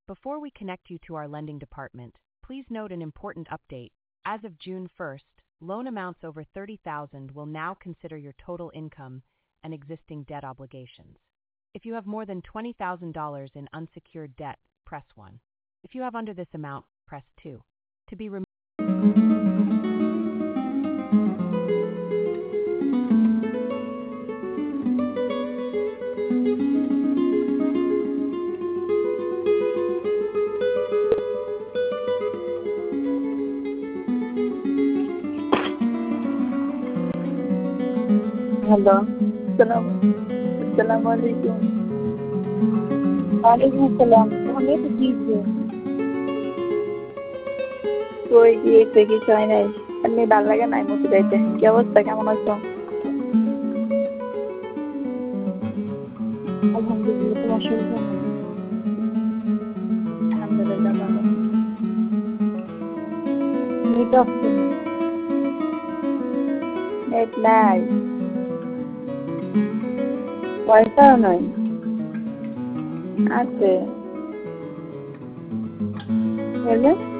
Before we connect you to our lending department, please note an important update. As of June 1st, loan amounts over $30,000 will now consider your total income and existing debt obligations. If you have more than $20,000 in unsecured debt, press 1. If you have under this amount, press 2. To be removed. Hello अस्सलाम वालेकुम। वालेकुम अस्सलाम। हमें तो कीजिए कोई গিয়েছে কি চাই নাই এমনি ভালো লাগে নাই মতো যাইতে কি অবস্থা কেমন আছো? আলহামদুলিল্লাহ তোমার শরীর কেমন? আলহামদুলিল্লাহ ভালো। নেট আসছে না। নেট নাই পয়সাও নাই আছে বলে